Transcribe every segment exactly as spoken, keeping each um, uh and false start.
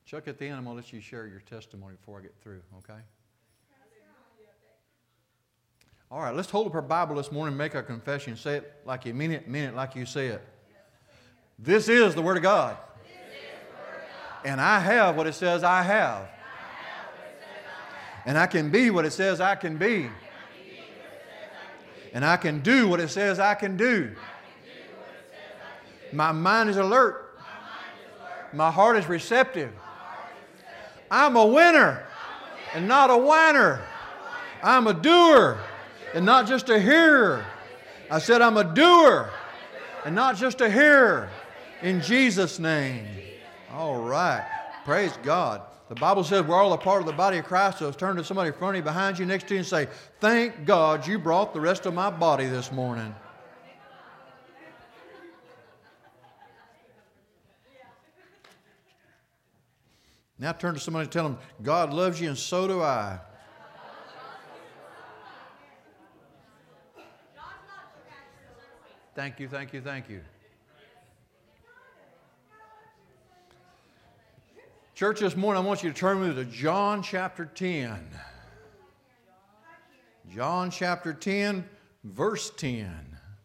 Chuck, at the end, I'm going to let you share your testimony before I get through, okay? All right, let's hold up our Bible this morning and make our confession. Say it like you mean it, mean it like you say it. This is the Word of God. And I have what it says I have. And I can be what it says I can be. And I can do what it says I can do. My mind is alert. My heart is receptive. I'm a winner and not a whiner. I'm a doer and not just a hearer. I said I'm a doer and not just a hearer. In Jesus' name. All right. Praise God. The Bible says we're all a part of the body of Christ, so turn to somebody in front of you, behind you, next to you, and say, thank God you brought the rest of my body this morning. Now turn to somebody and tell them, God loves you and so do I. Thank you, thank you, thank you. Church, this morning I want you to turn with me to John chapter ten. John chapter ten, verse ten.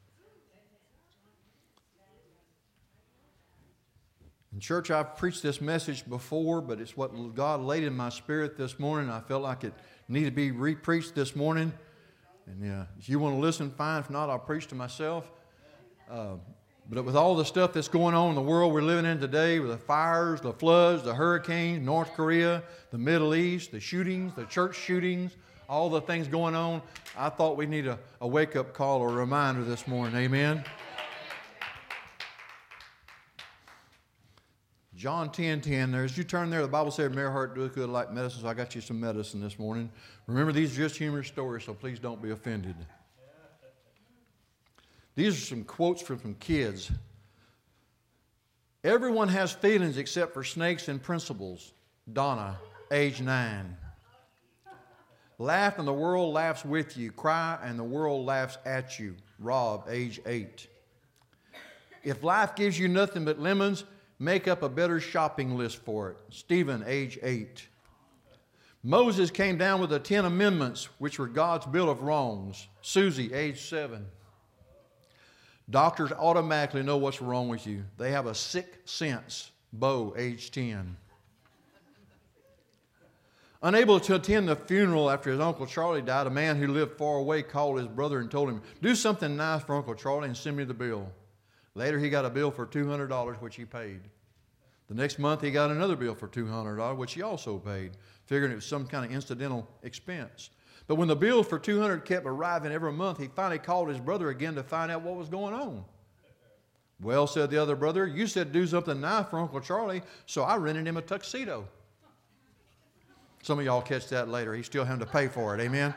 In church, I've preached this message before, but it's what God laid in my spirit this morning. I felt like it needed to be re-preached this morning. And yeah, if you want to listen, fine. If not, I'll preach to myself. Uh, But with all the stuff that's going on in the world we're living in today, with the fires, the floods, the hurricanes, North Korea, the Middle East, the shootings, the church shootings, all the things going on, I thought we need a, a wake-up call or a reminder this morning. Amen? John ten ten, there, as you turn there, the Bible said, "Merry heart doeth good like medicine," so I got you some medicine this morning. Remember, these are just humorous stories, so please don't be offended. These are some quotes from some kids. Everyone has feelings except for snakes and principles. Donna, age nine. Laugh and the world laughs with you. Cry and the world laughs at you. Rob, age eight. If life gives you nothing but lemons, make up a better shopping list for it. Stephen, age eight. Moses came down with the Ten Amendments, which were God's bill of wrongs. Susie, age seven. Doctors automatically know what's wrong with you. They have a sick sense. Bo, age ten. Unable to attend the funeral after his Uncle Charlie died, a man who lived far away called his brother and told him, "Do something nice for Uncle Charlie and send me the bill." Later, he got a bill for two hundred dollars, which he paid. The next month, he got another bill for two hundred dollars, which he also paid, figuring it was some kind of incidental expense. But when the bill for two hundred dollars kept arriving every month, he finally called his brother again to find out what was going on. "Well," said the other brother, "you said do something nice for Uncle Charlie, so I rented him a tuxedo." Some of y'all catch that later. He's still having to pay for it. Amen?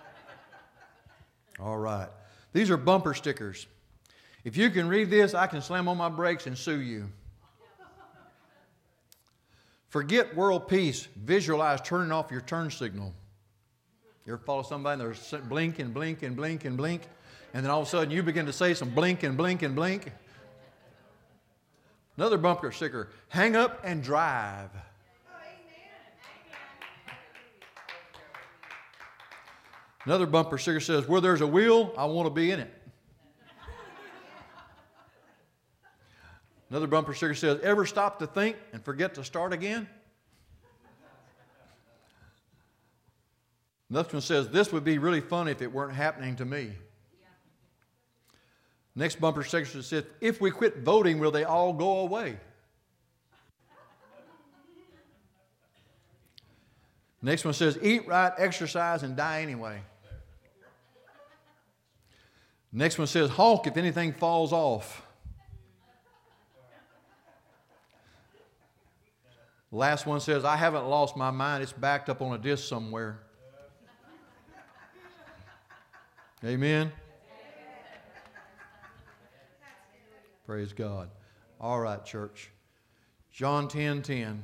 All right. These are bumper stickers. If you can read this, I can slam on my brakes and sue you. Forget world peace. Visualize turning off your turn signal. You ever follow somebody and they're blink and blink and blink and blink, and then all of a sudden you begin to say some blink and blink and blink? Another bumper sticker, hang up and drive. Another bumper sticker says, where there's a wheel, I want to be in it. Another bumper sticker says, ever stop to think and forget to start again? Next one says, this would be really funny if it weren't happening to me. Yeah. Next bumper sticker says, if we quit voting, will they all go away? Next one says, eat right, exercise, and die anyway. Next one says, honk if anything falls off. Last one says, I haven't lost my mind. It's backed up on a disc somewhere. Amen? Praise God. All right, church. John ten ten.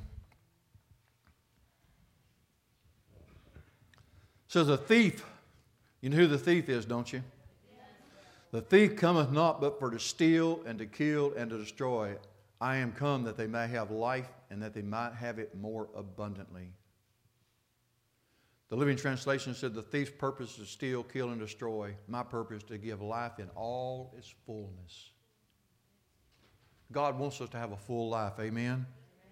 Says a thief. You know who the thief is, don't you? The thief cometh not but for to steal and to kill and to destroy. I am come that they may have life and that they might have it more abundantly. The Living Translation said, the thief's purpose is to steal, kill, and destroy. My purpose is to give life in all its fullness. God wants us to have a full life. Amen?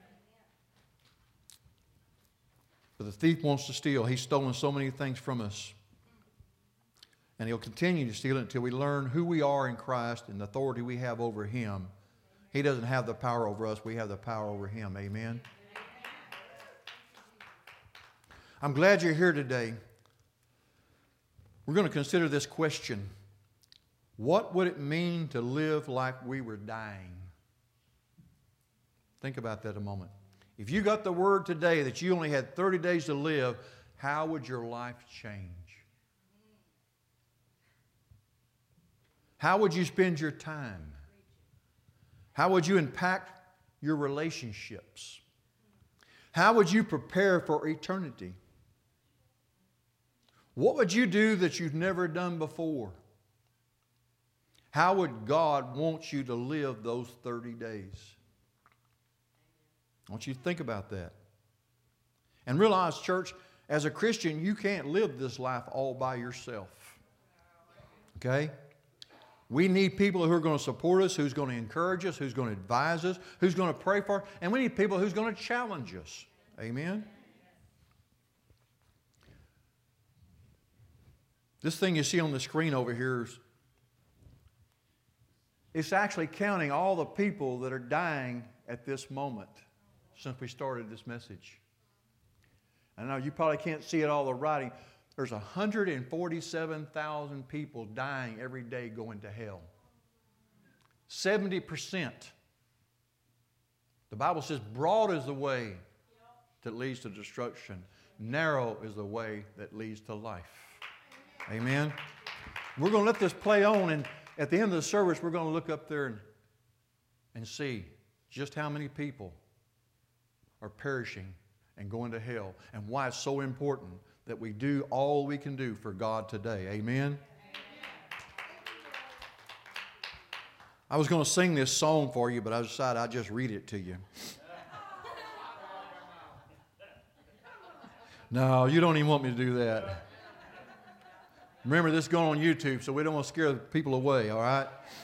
But the thief wants to steal. He's stolen so many things from us. And he'll continue to steal it until we learn who we are in Christ and the authority we have over Him. He doesn't have the power over us. We have the power over Him. Amen? I'm glad you're here today. We're going to consider this question. What would it mean to live like we were dying? Think about that a moment. If you got the word today that you only had thirty days to live, how would your life change? How would you spend your time? How would you impact your relationships? How would you prepare for eternity? What would you do that you've never done before? How would God want you to live those thirty days? I want you to think about that. And realize, church, as a Christian, you can't live this life all by yourself. Okay? We need people who are going to support us, who's going to encourage us, who's going to advise us, who's going to pray for us, and we need people who's going to challenge us. Amen? This thing you see on the screen over here is it's actually counting all the people that are dying at this moment since we started this message. I know you probably can't see it all the writing. There's one hundred forty-seven thousand people dying every day going to hell. seventy percent. The Bible says broad is the way that leads to destruction. Narrow is the way that leads to life. Amen. We're going to let this play on, and at the end of the service, we're going to look up there and, and see just how many people are perishing and going to hell, and why it's so important that we do all we can do for God today. Amen. I was going to sing this song for you, but I decided I'd just read it to you. No, you don't even want me to do that. Remember, this is going on YouTube, so we don't want to scare people away, all right?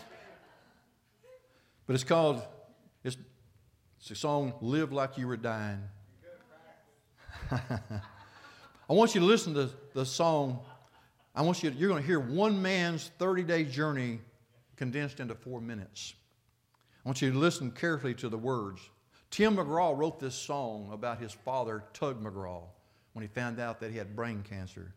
But it's called, it's, it's a song, Live Like You Were Dying. I want you to listen to the song. I want you to, you're going to hear one man's thirty-day journey condensed into four minutes. I want you to listen carefully to the words. Tim McGraw wrote this song about his father, Tug McGraw, when he found out that he had brain cancer.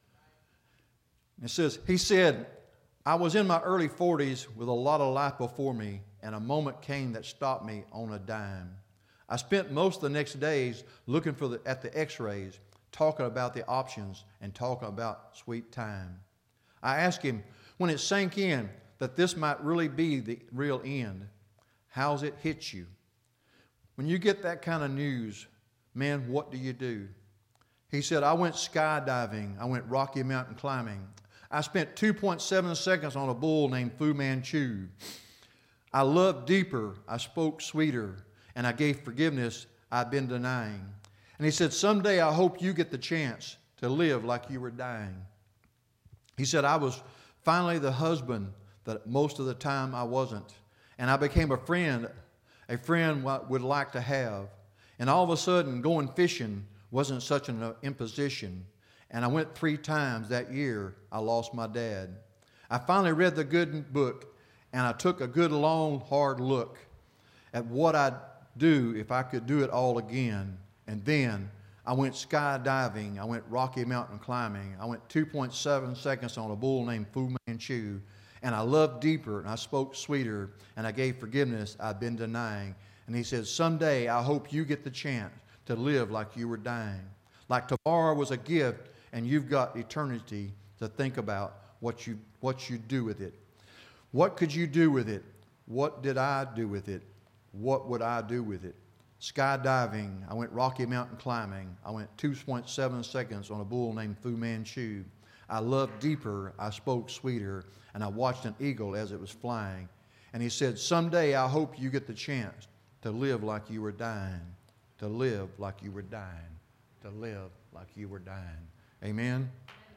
It says, he said, I was in my early forties with a lot of life before me, and a moment came that stopped me on a dime. I spent most of the next days looking for the, at the x-rays, talking about the options and talking about sweet time. I asked him, when it sank in that this might really be the real end, how's it hit you? When you get that kind of news, man, what do you do? He said, I went skydiving. I went Rocky Mountain climbing. I spent two point seven seconds on a bull named Fu Manchu. I loved deeper. I spoke sweeter. And I gave forgiveness I'd been denying. And he said, someday I hope you get the chance to live like you were dying. He said, I was finally the husband that most of the time I wasn't. And I became a friend, a friend would like to have. And all of a sudden, going fishing wasn't such an imposition. And I went three times that year. I lost my dad. I finally read the good book, and I took a good, long, hard look at what I'd do if I could do it all again. And then I went skydiving. I went Rocky Mountain climbing. I went two point seven seconds on a bull named Fu Manchu. And I loved deeper, and I spoke sweeter, and I gave forgiveness I'd been denying. And he said, someday I hope you get the chance to live like you were dying. Like tomorrow was a gift, and you've got eternity to think about what you, what you do with it. What could you do with it? What did I do with it? What would I do with it? Skydiving, I went Rocky Mountain climbing. I went two point seven seconds on a bull named Fu Manchu. I loved deeper, I spoke sweeter, and I watched an eagle as it was flying. And he said, someday I hope you get the chance to live like you were dying, to live like you were dying, to live like you were dying. Amen?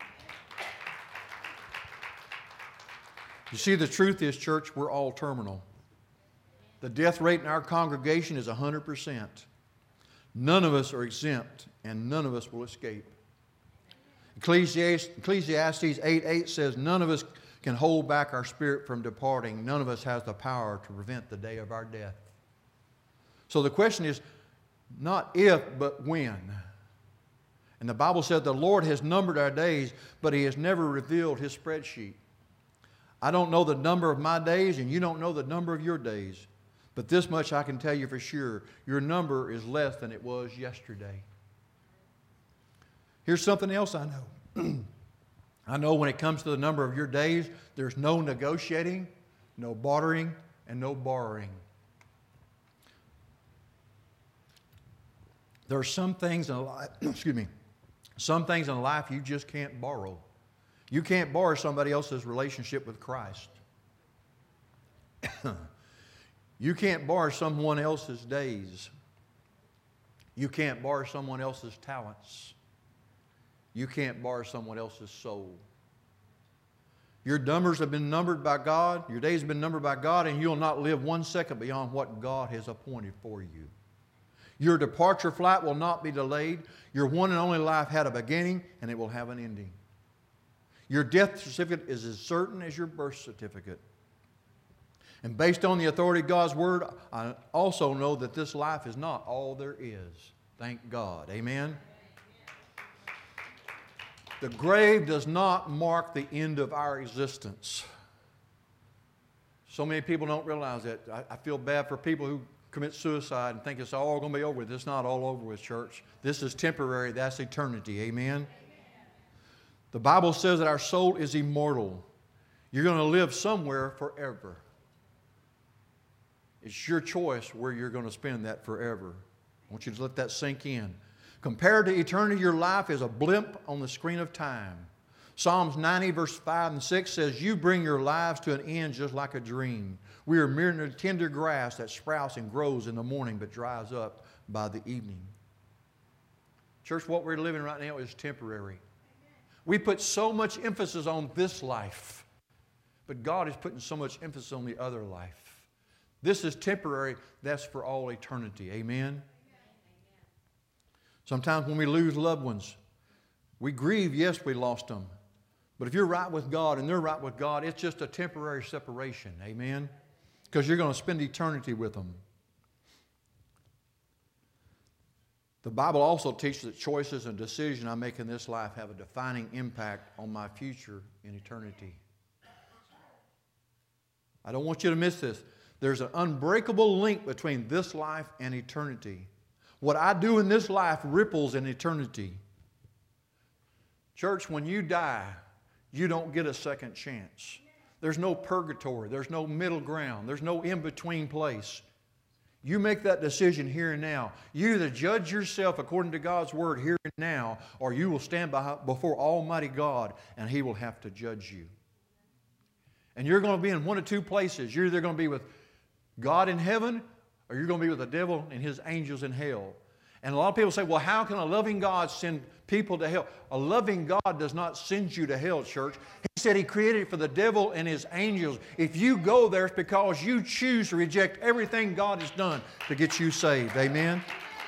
You see, the truth is, church, we're all terminal. The death rate in our congregation is one hundred percent. None of us are exempt, and none of us will escape. Ecclesiastes eight eight says, none of us can hold back our spirit from departing. None of us has the power to prevent the day of our death. So the question is not if, but when. And the Bible said the Lord has numbered our days, but He has never revealed His spreadsheet. I don't know the number of my days, and you don't know the number of your days. But this much I can tell you for sure. Your number is less than it was yesterday. Here's something else I know. I know when it comes to the number of your days, there's no negotiating, no bartering, and no borrowing. There are some things in life, excuse me, some things in life you just can't borrow. You can't borrow somebody else's relationship with Christ. You can't borrow someone else's days. You can't borrow someone else's talents. You can't borrow someone else's soul. Your numbers have been numbered by God. Your days have been numbered by God, and you'll not live one second beyond what God has appointed for you. Your departure flight will not be delayed. Your one and only life had a beginning, and it will have an ending. Your death certificate is as certain as your birth certificate. And based on the authority of God's Word, I also know that this life is not all there is. Thank God. Amen? The grave does not mark the end of our existence. So many people don't realize that. I, I feel bad for people who commit suicide and think it's all going to be over with. It's not all over with, church. This is temporary. That's eternity. Amen? The Bible says that our soul is immortal. You're going to live somewhere forever. It's your choice where you're going to spend that forever. I want you to let that sink in. Compared to eternity, your life is a blimp on the screen of time. Psalms ninety, verse five and six says, you bring your lives to an end just like a dream. We are mere tender grass that sprouts and grows in the morning but dries up by the evening. Church, what we're living right now is temporary. We put so much emphasis on this life, but God is putting so much emphasis on the other life. This is temporary. That's for all eternity. Amen? Sometimes when we lose loved ones, we grieve, yes, we lost them. But if you're right with God and they're right with God, it's just a temporary separation. Amen? Because you're going to spend eternity with them. The Bible also teaches that choices and decisions I make in this life have a defining impact on my future in eternity. I don't want you to miss this. There's an unbreakable link between this life and eternity. What I do in this life ripples in eternity. Church, when you die, you don't get a second chance. There's no purgatory. There's no middle ground. There's no in-between place. You make that decision here and now. You either judge yourself according to God's Word here and now, or you will stand before Almighty God and He will have to judge you. And you're going to be in one of two places. You're either going to be with God in heaven, or you're going to be with the devil and his angels in hell. And a lot of people say, well, how can a loving God send people to hell? A loving God does not send you to hell, church. He said He created it for the devil and his angels. If you go there, it's because you choose to reject everything God has done to get you saved. Amen?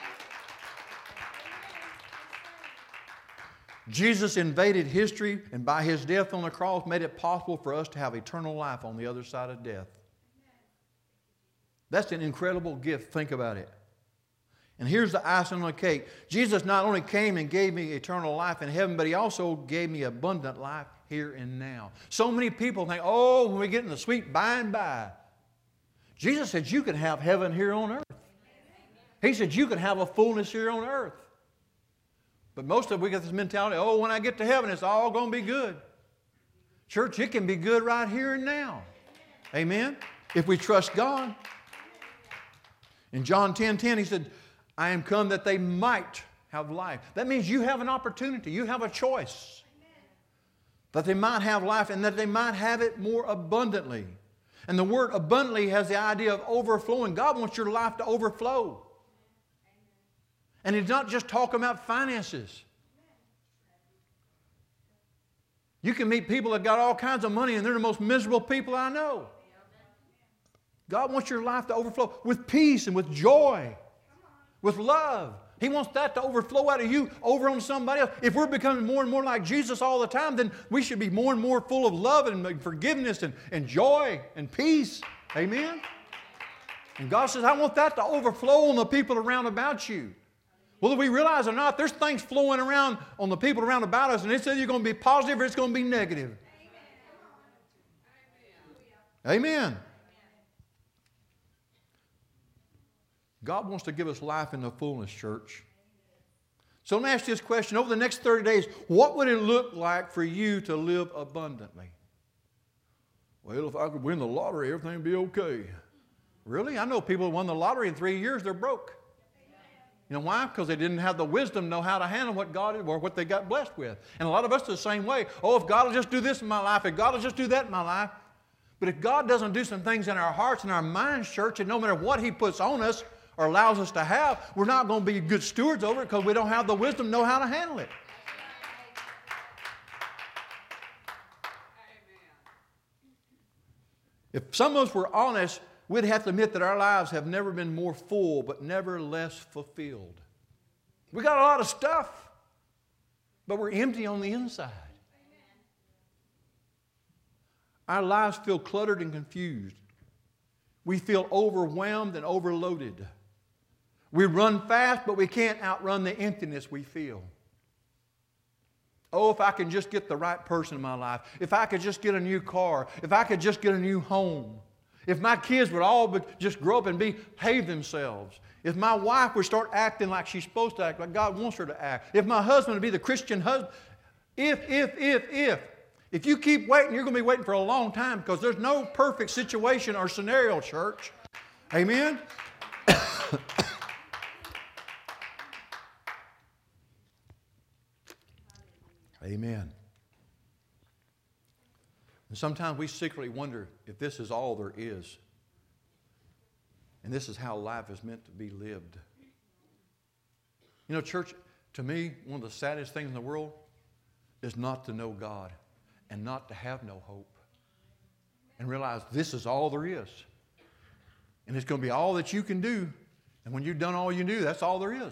Jesus invaded history, and by His death on the cross made it possible for us to have eternal life on the other side of death. That's an incredible gift. Think about it. And here's the icing on the cake. Jesus not only came and gave me eternal life in heaven, but He also gave me abundant life here and now. So many people think, oh, when we get in the sweet by and by. Jesus said you can have heaven here on earth. He said you can have a fullness here on earth. But most of us, we get this mentality, oh, when I get to heaven, it's all going to be good. Church, it can be good right here and now. Amen? If we trust God. In John ten ten, He said, I am come that they might have life. That means you have an opportunity. You have a choice. That they might have life and that they might have it more abundantly. And the word abundantly has the idea of overflowing. God wants your life to overflow. And He's not just talking about finances. You can meet people that got all kinds of money and they're the most miserable people I know. God wants your life to overflow with peace and with joy, with love. He wants that to overflow out of you over on somebody else. If we're becoming more and more like Jesus all the time, then we should be more and more full of love and forgiveness and, and joy and peace. Amen? And God says, I want that to overflow on the people around about you. Whether we realize it or not, there's things flowing around on the people around about us, and it's either going to be positive or it's going to be negative. Amen. Amen. God wants to give us life in the fullness, church. So let me ask you this question. Over the next thirty days, what would it look like for you to live abundantly? Well, if I could win the lottery, everything would be okay. Really? I know people who won the lottery in three years, they're broke. You know why? Because they didn't have the wisdom to know how to handle what God or what they got blessed with. And a lot of us are the same way. Oh, if God will just do this in my life, if God will just do that in my life. But if God doesn't do some things in our hearts and our minds, church, and no matter what He puts on us or allows us to have, we're not going to be good stewards over it because we don't have the wisdom to know how to handle it. If some of us were honest, we'd have to admit that our lives have never been more full, but never less fulfilled. We got a lot of stuff, but we're empty on the inside. Our lives feel cluttered and confused. We feel overwhelmed and overloaded. We run fast, but we can't outrun the emptiness we feel. Oh, if I can just get the right person in my life. If I could just get a new car. If I could just get a new home. If my kids would all but just grow up and behave themselves. If my wife would start acting like she's supposed to act, like God wants her to act. If my husband would be the Christian husband. If, if, if, if. If you keep waiting, you're going to be waiting for a long time because there's no perfect situation or scenario, church. Amen? Amen. And sometimes we secretly wonder if this is all there is. And this is how life is meant to be lived. You know, church, to me, one of the saddest things in the world is not to know God and not to have no hope. And realize this is all there is. And it's going to be all that you can do. And when you've done all you do, that's all there is.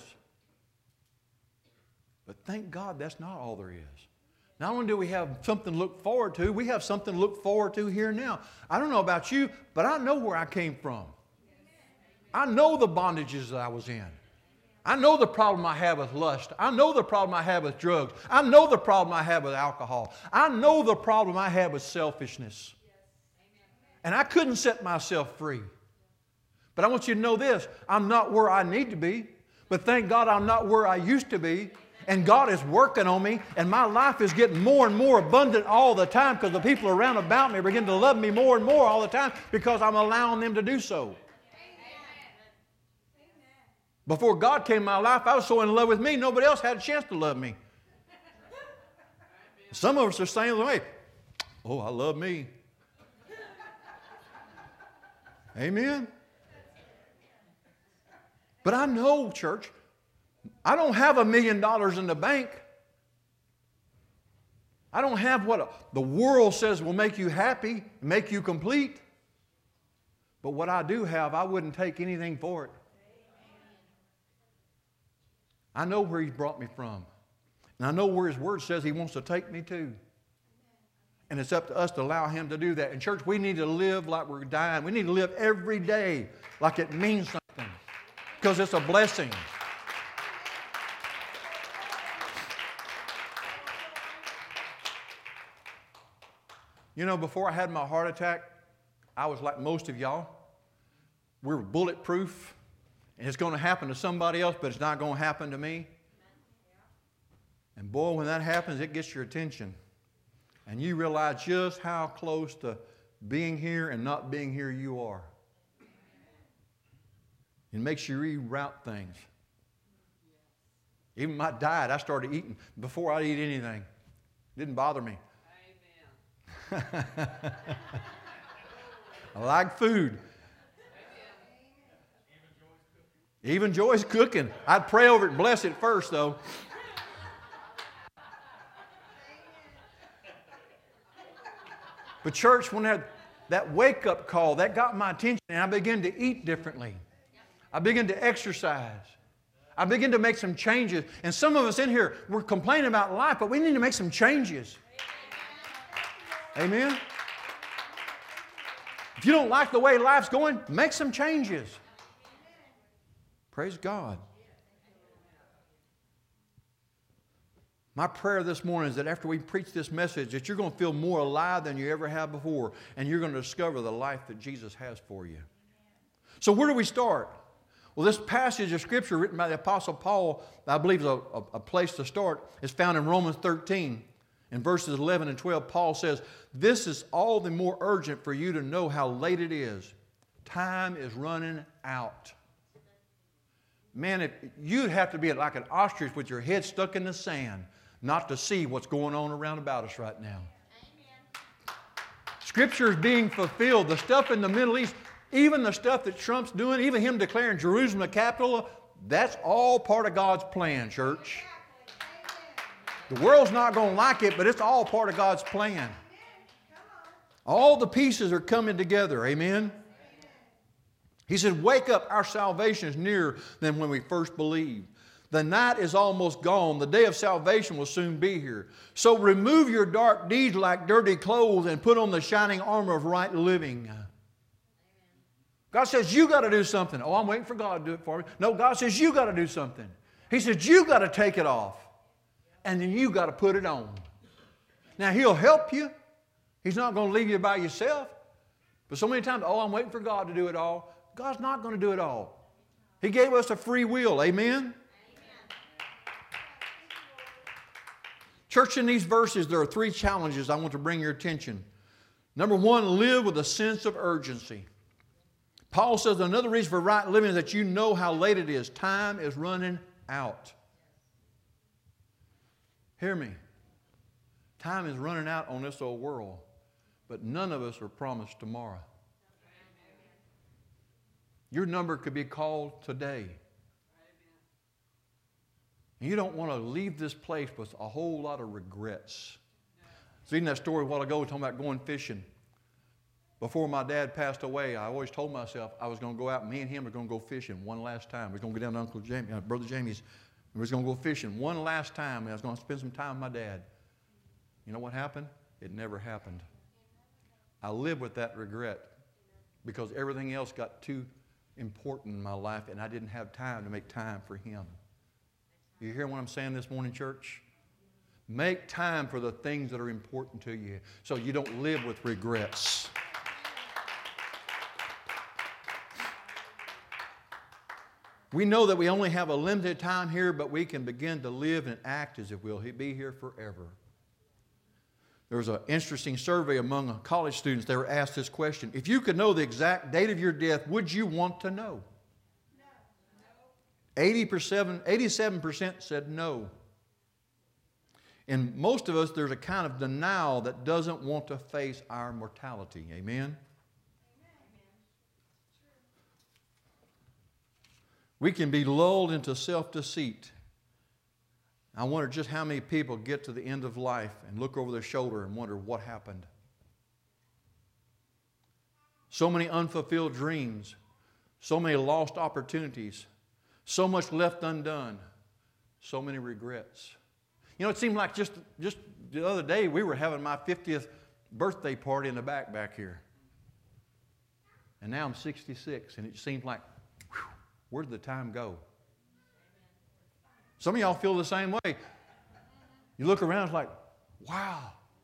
But thank God that's not all there is. Not only do we have something to look forward to, we have something to look forward to here now. I don't know about you, but I know where I came from. I know the bondages that I was in. I know the problem I have with lust. I know the problem I have with drugs. I know the problem I have with alcohol. I know the problem I have with selfishness. And I couldn't set myself free. But I want you to know this. I'm not where I need to be. But thank God I'm not where I used to be. And God is working on me, and my life is getting more and more abundant all the time because the people around about me begin to love me more and more all the time because I'm allowing them to do so. Amen. Before God came in my life, I was so in love with me, nobody else had a chance to love me. Some of us are saying, hey, oh, I love me. Amen. But I know, church, I don't have a million dollars in the bank. I don't have what a, the world says will make you happy, make you complete. But what I do have, I wouldn't take anything for it. I know where He's brought me from. And I know where His Word says He wants to take me to. And it's up to us to allow Him to do that. And church, we need to live like we're dying. We need to live every day like it means something. Because it's a blessing. You know, before I had my heart attack, I was like most of y'all. We were bulletproof, and it's going to happen to somebody else, but it's not going to happen to me. And boy, when that happens, it gets your attention. And you realize just how close to being here and not being here you are. It makes you reroute things. Even my diet, I started eating before I'd eat anything. It didn't bother me. I like food. Even Joy's cooking. I'd pray over it and bless it first, though. But church, when that, that wake-up call, that got my attention, and I began to eat differently. I began to exercise. I began to make some changes. And some of us in here, we're complaining about life, but we need to make some changes. Amen? If you don't like the way life's going, make some changes. Praise God. My prayer this morning is that after we preach this message, that you're going to feel more alive than you ever have before, and you're going to discover the life that Jesus has for you. So where do we start? Well, this passage of Scripture written by the Apostle Paul, I believe is a, a, a place to start, is found in Romans thirteen. In verses eleven and twelve, Paul says, "This is all the more urgent for you to know how late it is. Time is running out." Man, if, you'd have to be like an ostrich with your head stuck in the sand not to see what's going on around about us right now. Amen. Scripture is being fulfilled. The stuff in the Middle East, even the stuff that Trump's doing, even him declaring Jerusalem the capital, that's all part of God's plan, church. The world's not going to like it, but it's all part of God's plan. All the pieces are coming together. Amen? He said, "Wake up, our salvation is nearer than when we first believed. The night is almost gone. The day of salvation will soon be here. So remove your dark deeds like dirty clothes and put on the shining armor of right living." God says, you got to do something. Oh, I'm waiting for God to do it for me. No, God says, you got to do something. He says, you got to take it off. And then you got to put it on. Now, He'll help you. He's not going to leave you by yourself. But so many times, oh, I'm waiting for God to do it all. God's not going to do it all. He gave us a free will. Amen? Amen? Church, in these verses, there are three challenges I want to bring your attention. Number one, live with a sense of urgency. Paul says another reason for right living is that you know how late it is. Time is running out. Hear me. Time is running out on this old world, but none of us are promised tomorrow. Your number could be called today. And you don't want to leave this place with a whole lot of regrets. Seen that story a while ago talking about going fishing. Before my dad passed away, I always told myself I was going to go out, and me and him are going to go fishing one last time. We're going to go down to Uncle Jamie, uh, Brother Jamie's, and we're going to go fishing one last time, and I was going to spend some time with my dad. You know what happened? It never happened. I live with that regret because everything else got too important in my life, and I didn't have time to make time for him. You hear what I'm saying this morning, church? Make time for the things that are important to you so you don't live with regrets. We know that we only have a limited time here, but we can begin to live and act as if we'll be here forever. There was an interesting survey among college students. They were asked this question: if you could know the exact date of your death, would you want to know? No. eighty percent, eighty-seven percent said no. In most of us, there's a kind of denial that doesn't want to face our mortality. Amen? We can be lulled into self-deceit. I wonder just how many people get to the end of life and look over their shoulder and wonder what happened. So many unfulfilled dreams, so many lost opportunities, so much left undone, so many regrets. You know, it seemed like just, just the other day we were having my fiftieth birthday party in the back back here. And now I'm sixty-six, and it seems like, whew, where did the time go? Some of y'all feel the same way. You look around, it's like, wow.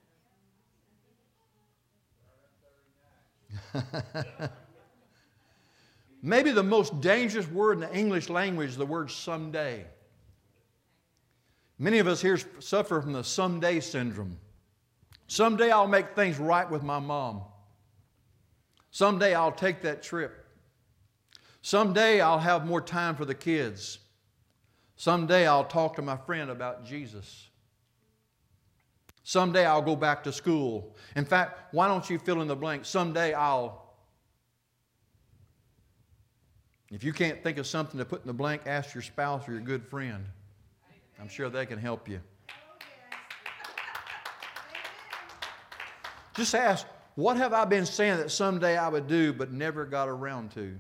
Maybe the most dangerous word in the English language is the word someday. Many of us here suffer from the someday syndrome. Someday I'll make things right with my mom. Someday I'll take that trip. Someday I'll have more time for the kids. Someday I'll talk to my friend about Jesus. Someday I'll go back to school. In fact, why don't you fill in the blank? Someday I'll If you can't think of something to put in the blank, ask your spouse or your good friend. I'm sure they can help you. Just ask, what have I been saying that someday I would do but never got around to?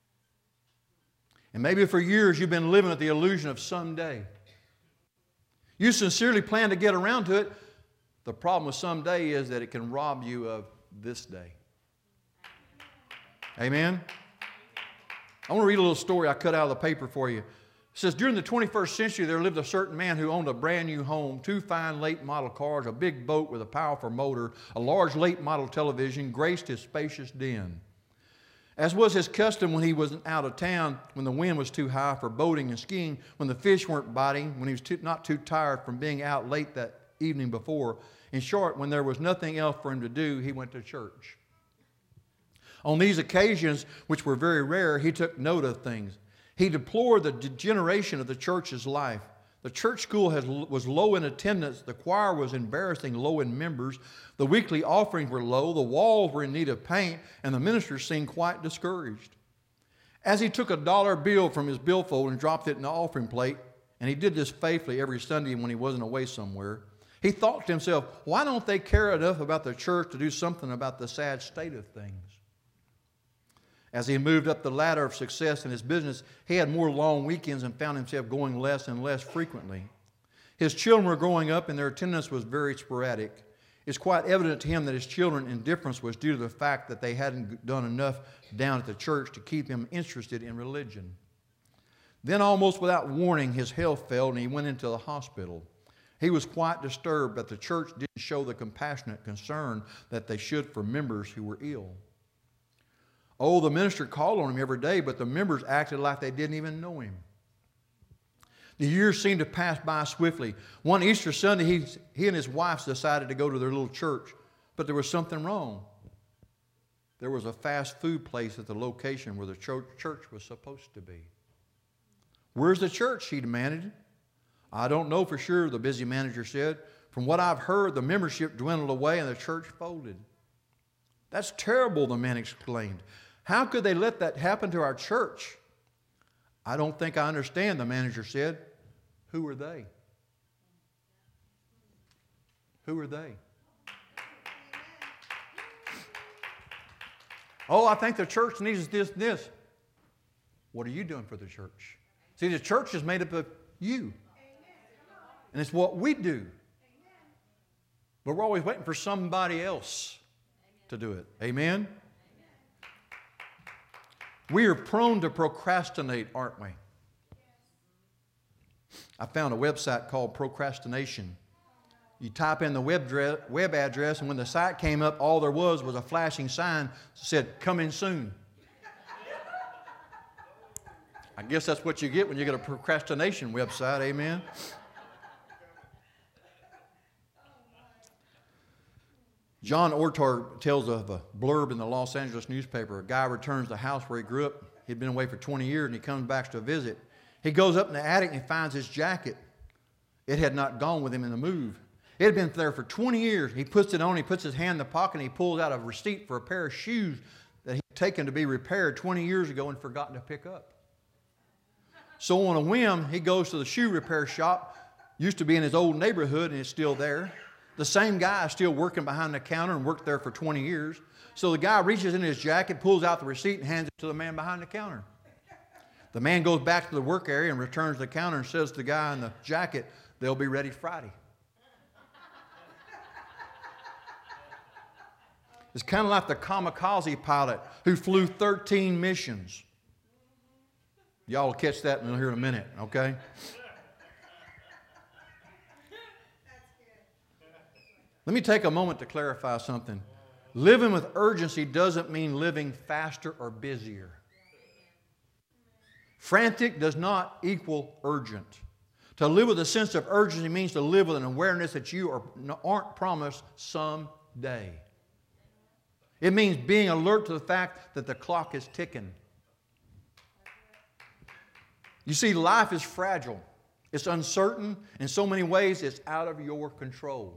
And maybe for years you've been living with the illusion of someday. You sincerely plan to get around to it. The problem with someday is that it can rob you of this day. Amen? I want to read a little story I cut out of the paper for you. It says, during the twenty-first century, there lived a certain man who owned a brand new home, two fine late model cars, a big boat with a powerful motor, a large late model television graced his spacious den. As was his custom when he was out of town, when the wind was too high for boating and skiing, when the fish weren't biting, when he was too, not too tired from being out late that evening before. In short, when there was nothing else for him to do, he went to church. On these occasions, which were very rare, he took note of things. He deplored the degeneration of the church's life. The church school has, was low in attendance. The choir was embarrassing low in members. The weekly offerings were low. The walls were in need of paint, and the minister seemed quite discouraged. As he took a dollar bill from his billfold and dropped it in the offering plate, and he did this faithfully every Sunday when he wasn't away somewhere, he thought to himself, why don't they care enough about the church to do something about the sad state of things? As he moved up the ladder of success in his business, he had more long weekends and found himself going less and less frequently. His children were growing up and their attendance was very sporadic. It's quite evident to him that his children's indifference was due to the fact that they hadn't done enough down at the church to keep him interested in religion. Then, almost without warning, his health failed and he went into the hospital. He was quite disturbed that the church didn't show the compassionate concern that they should for members who were ill. Oh, the minister called on him every day, but the members acted like they didn't even know him. The years seemed to pass by swiftly. One Easter Sunday, he, he and his wife decided to go to their little church, but there was something wrong. There was a fast food place at the location where the church, church was supposed to be. Where's the church? He demanded. I don't know for sure, the busy manager said. From what I've heard, the membership dwindled away and the church folded. That's terrible, the man exclaimed. How could they let that happen to our church? I don't think I understand, the manager said. Who are they? Who are they? Oh, I think the church needs this and this. What are you doing for the church? See, the church is made up of you. And it's what we do. But we're always waiting for somebody else to do it. Amen? We are prone to procrastinate, aren't we? I found a website called Procrastination. You type in the web, address, web address, and when the site came up, all there was was a flashing sign that said, "Coming soon." I guess that's what you get when you get a procrastination website, amen? John Ortar tells of a blurb in the Los Angeles newspaper. A guy returns to the house where he grew up. He'd been away for twenty years, and he comes back to visit. He goes up in the attic and he finds his jacket. It had not gone with him in the move. It had been there for twenty years. He puts it on, he puts his hand in the pocket, and he pulls out a receipt for a pair of shoes that he had taken to be repaired twenty years ago and forgotten to pick up. So on a whim, he goes to the shoe repair shop. Used to be in his old neighborhood, and it's still there. The same guy is still working behind the counter and worked there for twenty years. So the guy reaches in his jacket, pulls out the receipt, and hands it to the man behind the counter. The man goes back to the work area and returns the counter and says to the guy in the jacket, "They'll be ready Friday." It's kind of like the kamikaze pilot who flew thirteen missions. Y'all will catch that in here in a minute, okay? Let me take a moment to clarify something. Living with urgency doesn't mean living faster or busier. Frantic does not equal urgent. To live with a sense of urgency means to live with an awareness that you are, aren't promised someday. It means being alert to the fact that the clock is ticking. You see, life is fragile. It's uncertain. In so many ways, it's out of your control.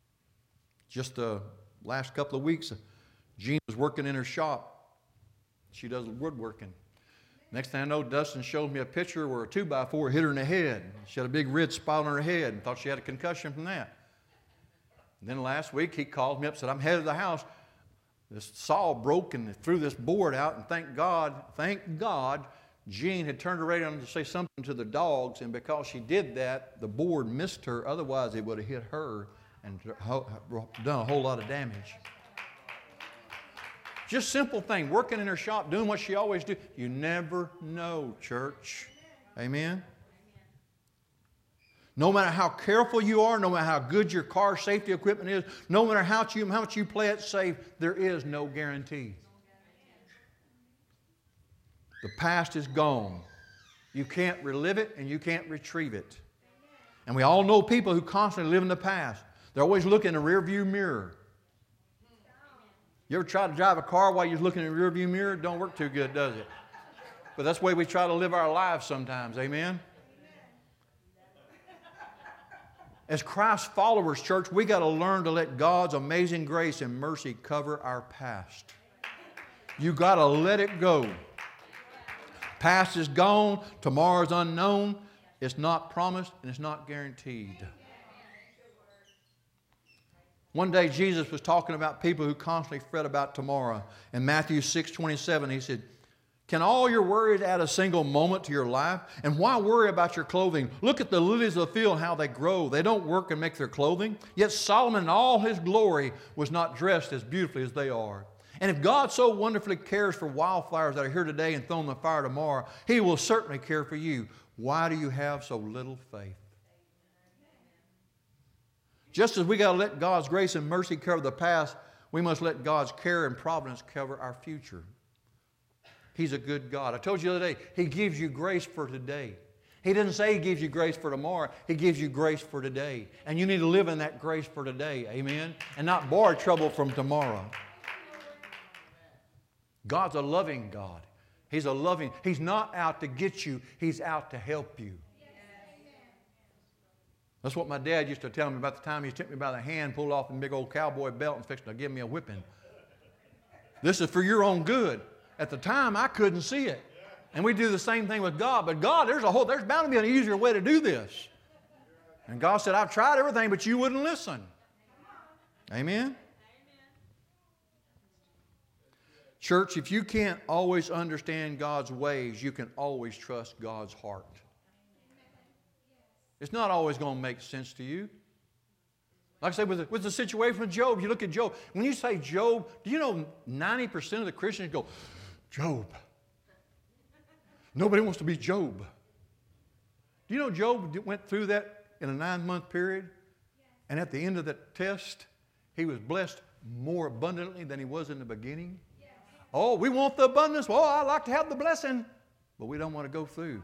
Just the last couple of weeks, Jean was working in her shop. She does woodworking. Next thing I know, Dustin showed me a picture where a two by four hit her in the head. She had a big red spot on her head and thought she had a concussion from that. And then last week, he called me up and said, I'm headed to the house. This saw broke and threw this board out, and thank God, thank God, Jean had turned her radio on to say something to the dogs, and because she did that, the board missed her. Otherwise, it would have hit her and done a whole lot of damage. Just simple thing, working in her shop, doing what she always do. You never know, church. Amen? No matter how careful you are, no matter how good your car safety equipment is, no matter how much you, how much you play it safe, there is no guarantee. The past is gone. You can't relive it and you can't retrieve it. And we all know people who constantly live in the past. They're always looking in the rearview mirror. You ever try to drive a car while you're looking in the rearview mirror? It don't work too good, does it? But that's the way we try to live our lives sometimes. Amen? As Christ's followers, church, we got to learn to let God's amazing grace and mercy cover our past. You got to let it go. Past is gone. Tomorrow is unknown. It's not promised and it's not guaranteed. One day Jesus was talking about people who constantly fret about tomorrow. In Matthew six twenty-seven, he said, can all your worries add a single moment to your life? And why worry about your clothing? Look at the lilies of the field, how they grow. They don't work and make their clothing. Yet Solomon in all his glory was not dressed as beautifully as they are. And if God so wonderfully cares for wildflowers that are here today and thrown in the fire tomorrow, He will certainly care for you. Why do you have so little faith? Just as we got to let God's grace and mercy cover the past, we must let God's care and providence cover our future. He's a good God. I told you the other day, He gives you grace for today. He doesn't say He gives you grace for tomorrow. He gives you grace for today. And you need to live in that grace for today. Amen? And not borrow trouble from tomorrow. God's a loving God. He's a loving, He's not out to get you. He's out to help you. That's what my dad used to tell me about the time he took me by the hand, pulled off a big old cowboy belt and fixed to give me a whipping. This is for your own good. At the time, I couldn't see it. And we do the same thing with God. But God, there's a whole, there's bound to be an easier way to do this. And God said, I've tried everything, but you wouldn't listen. Amen? Church, if you can't always understand God's ways, you can always trust God's heart. It's not always going to make sense to you. Like I said, with the, with the situation with Job, you look at Job. When you say Job, do you know ninety percent of the Christians go, Job. Nobody wants to be Job. Do you know Job went through that in a nine-month period? And at the end of that test, he was blessed more abundantly than he was in the beginning. Oh, we want the abundance. Well, I like to have the blessing. But we don't want to go through.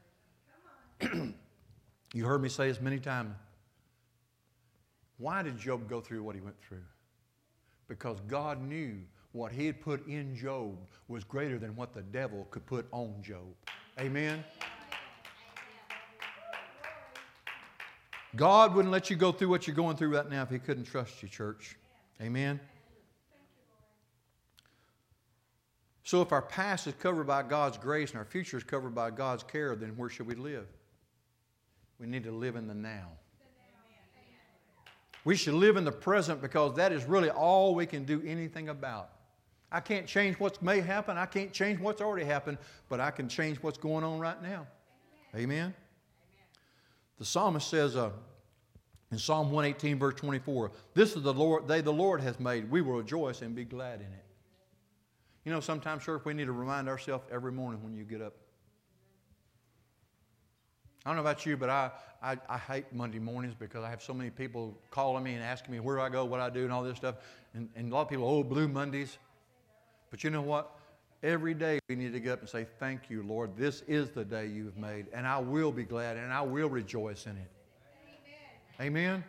You heard me say this many times. Why did Job go through what he went through? Because God knew what He had put in Job was greater than what the devil could put on Job. Amen? God wouldn't let you go through what you're going through right now if He couldn't trust you, church. Amen? So if our past is covered by God's grace and our future is covered by God's care, then where should we live? We need to live in the now. We should live in the present because that is really all we can do anything about. I can't change what may happen. I can't change what's already happened, but I can change what's going on right now. Amen? Amen? The psalmist says uh, in Psalm one eighteen, verse twenty-four, this is the Lord, day the Lord has made. We will rejoice and be glad in it. You know, sometimes, church, we need to remind ourselves every morning when you get up. I don't know about you, but I, I, I hate Monday mornings because I have so many people calling me and asking me where I go, what I do, and all this stuff. And, and a lot of people, oh, Blue Mondays. But you know what? Every day we need to get up and say, thank you, Lord. This is the day you've made, and I will be glad, and I will rejoice in it. Amen? Amen?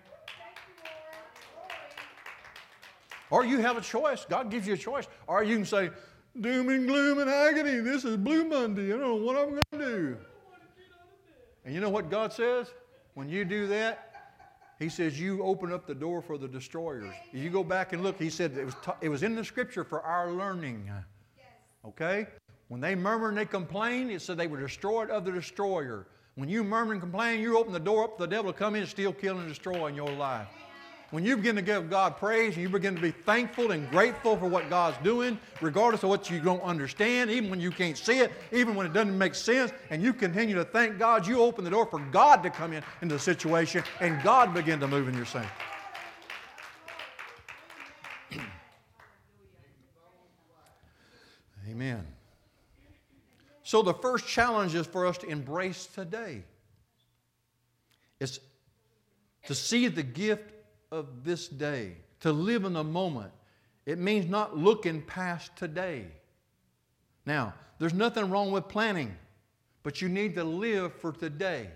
Or you have a choice. God gives you a choice. Or you can say, doom and gloom and agony. This is Blue Monday. I don't know what I'm going to do. And you know what God says? When you do that, He says you open up the door for the destroyers. If you go back and look, He said it was, ta- it was in the Scripture for our learning. Okay? When they murmur and they complain, it said they were destroyed of the destroyer. When you murmur and complain, you open the door up for the devil to come in and steal, kill, and destroy in your life. When you begin to give God praise and you begin to be thankful and grateful for what God's doing, regardless of what you don't understand, even when you can't see it, even when it doesn't make sense, and you continue to thank God, you open the door for God to come in into the situation and God begin to move in your sanctuary. Amen. So the first challenge is for us to embrace today. It's to see the gift of this day, to live in the moment. It means not looking past today. Now, there's nothing wrong with planning, but you need to live for today.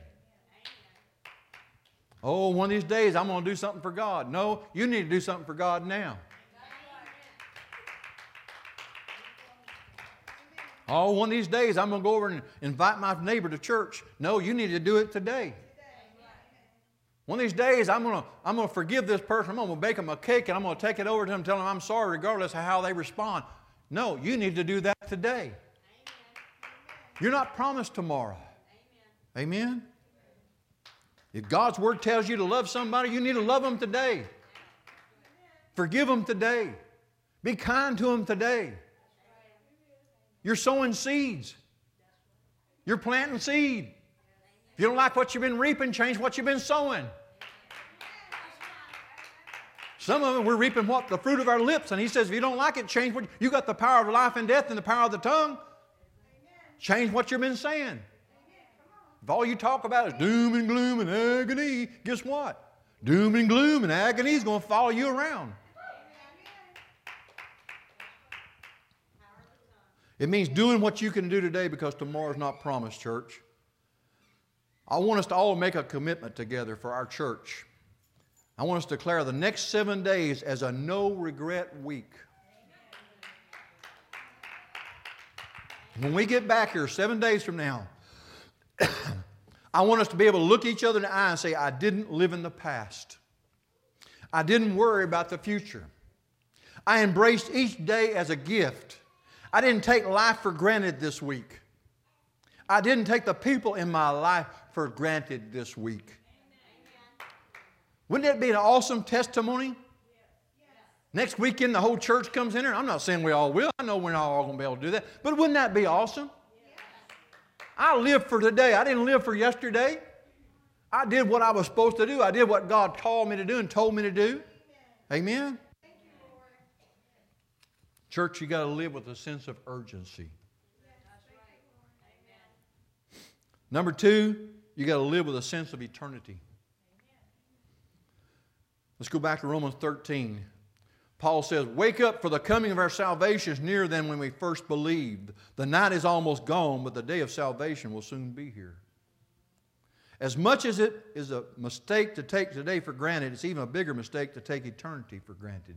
Oh, one of these days I'm going to do something for God. No, you need to do something for God now. Oh, one of these days I'm going to go over and invite my neighbor to church. No, you need to do it today. One of these days I'm going to, I'm going to forgive this person. I'm going to bake them a cake and I'm going to take it over to them and tell them I'm sorry regardless of how they respond. No, you need to do that today. You're not promised tomorrow. Amen? If God's Word tells you to love somebody, you need to love them today. Forgive them today. Be kind to them today. You're sowing seeds. You're planting seed. If you don't like what you've been reaping, change what you've been sowing. Some of them, we're reaping what? The fruit of our lips. And He says, if you don't like it, change what. You got the power of life and death and the power of the tongue. Change what you've been saying. If all you talk about is doom and gloom and agony, guess what? Doom and gloom and agony is going to follow you around. It means doing what you can do today because tomorrow's not promised, church. I want us to all make a commitment together for our church. I want us to declare the next seven days as a no-regret week. When we get back here seven days from now, I want us to be able to look each other in the eye and say, I didn't live in the past. I didn't worry about the future. I embraced each day as a gift. I didn't take life for granted this week. I didn't take the people in my life for granted this week. Wouldn't that be an awesome testimony? Next weekend the whole church comes in here. I'm not saying we all will. I know we're not all going to be able to do that. But wouldn't that be awesome? I lived for today. I didn't live for yesterday. I did what I was supposed to do. I did what God called me to do and told me to do. Amen? Church, you got to live with a sense of urgency. Number two, you got to live with a sense of eternity. Let's go back to Romans thirteen. Paul says, wake up, for the coming of our salvation is nearer than when we first believed. The night is almost gone, but the day of salvation will soon be here. As much as it is a mistake to take today for granted, it's even a bigger mistake to take eternity for granted.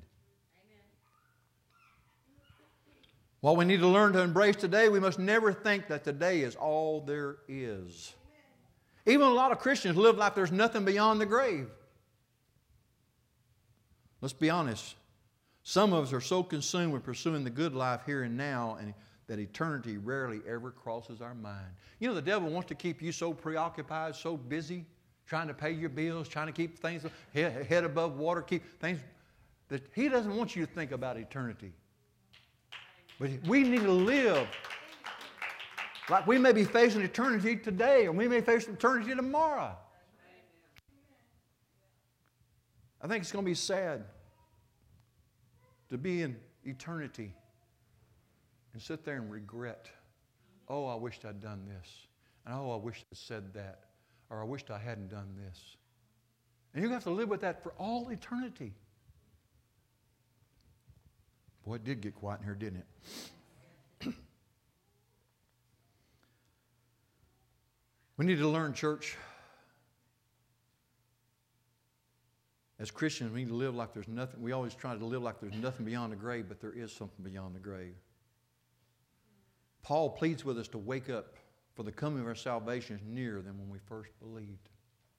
While we need to learn to embrace today, we must never think that today is all there is. Even a lot of Christians live like there's nothing beyond the grave. Let's be honest. Some of us are so consumed with pursuing the good life here and now and that eternity rarely ever crosses our mind. You know, the devil wants to keep you so preoccupied, so busy, trying to pay your bills, trying to keep things head above water, keep things that he doesn't want you to think about eternity. But we need to live like we may be facing eternity today, or we may face eternity tomorrow. I think it's going to be sad to be in eternity and sit there and regret, oh, I wished I'd done this, and oh, I wished I'd said that, or I wished I hadn't done this. And you have to live with that for all eternity. Boy, it did get quiet in here, didn't it? We need to learn, church. As Christians, we need to live like there's nothing. We always try to live like there's nothing beyond the grave, but there is something beyond the grave. Paul pleads with us to wake up, for the coming of our salvation is nearer than when we first believed.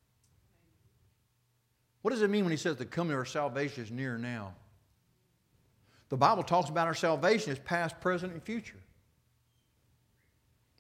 What does it mean when he says the coming of our salvation is near now? The Bible talks about our salvation as past, present, and future.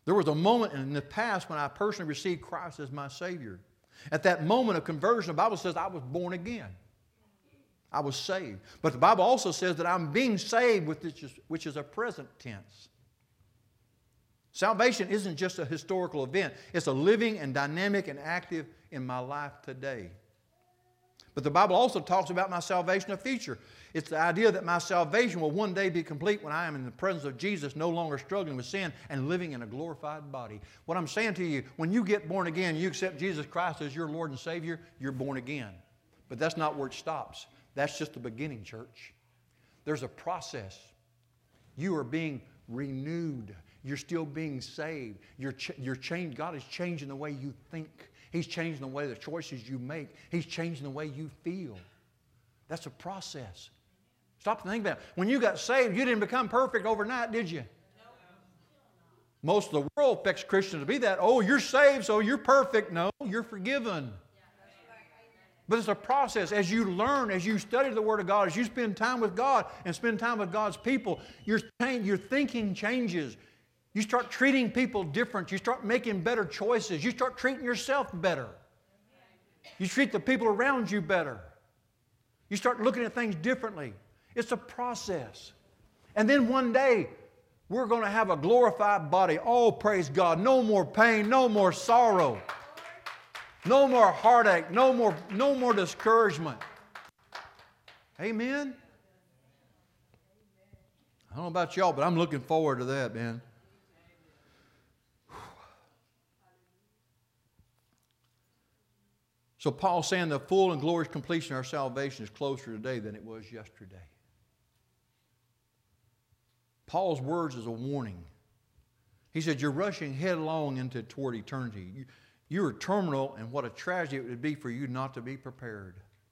There was a moment in the past when I personally received Christ as my Savior. At that moment of conversion, the Bible says I was born again. I was saved. But the Bible also says that I'm being saved, which is, which is a present tense. Salvation isn't just a historical event. It's a living and dynamic and active in my life today. But the Bible also talks about my salvation of future. It's the idea that my salvation will one day be complete when I am in the presence of Jesus, no longer struggling with sin and living in a glorified body. What I'm saying to you, when you get born again, you accept Jesus Christ as your Lord and Savior, you're born again. But that's not where it stops. That's just the beginning, church. There's a process. You are being renewed. You're still being saved. You're, ch- you're changed. God is changing the way you think. He's changing the way the choices you make. He's changing the way you feel. That's a process. Stop and think about it. When you got saved, you didn't become perfect overnight, did you? Most of the world expects Christians to be that. Oh, you're saved, so you're perfect. No, you're forgiven. But it's a process. As you learn, as you study the Word of God, as you spend time with God and spend time with God's people, your, your thinking changes. You start treating people different. You start making better choices. You start treating yourself better. You treat the people around you better. You start looking at things differently. It's a process. And then one day, we're going to have a glorified body. Oh, praise God. No more pain, no more sorrow. No more heartache, no more, no more discouragement. Amen? I don't know about y'all, but I'm looking forward to that, man. So Paul's saying the full and glorious completion of our salvation is closer today than it was yesterday. Paul's words is a warning. He said, you're rushing headlong into toward eternity. You, you are terminal, and what a tragedy it would be for you not to be prepared.